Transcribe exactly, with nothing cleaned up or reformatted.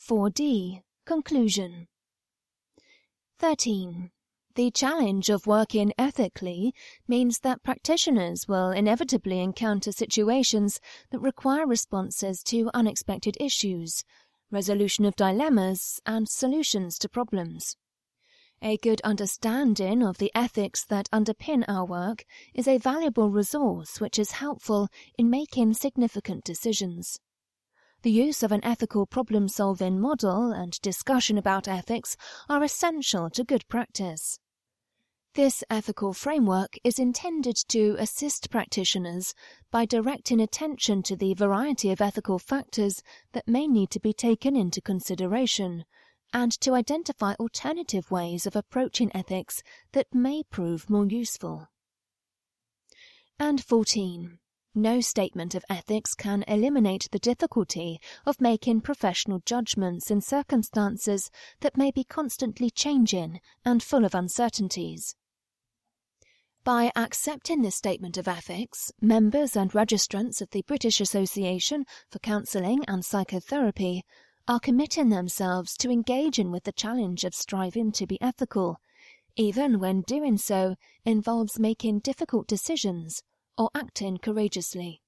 four D. Conclusion. thirteen. The challenge of working ethically means that practitioners will inevitably encounter situations that require responses to unexpected issues, resolution of dilemmas, and solutions to problems. A good understanding of the ethics that underpin our work is a valuable resource which is helpful in making significant decisions. The use of an ethical problem-solving model and discussion about ethics are essential to good practice. This ethical framework is intended to assist practitioners by directing attention to the variety of ethical factors that may need to be taken into consideration, and to identify alternative ways of approaching ethics that may prove more useful. And fourteen. No statement of ethics can eliminate the difficulty of making professional judgments in circumstances that may be constantly changing and full of uncertainties. By accepting this statement of ethics, members and registrants of the British Association for Counselling and Psychotherapy are committing themselves to engaging with the challenge of striving to be ethical, even when doing so involves making difficult decisions or acting courageously.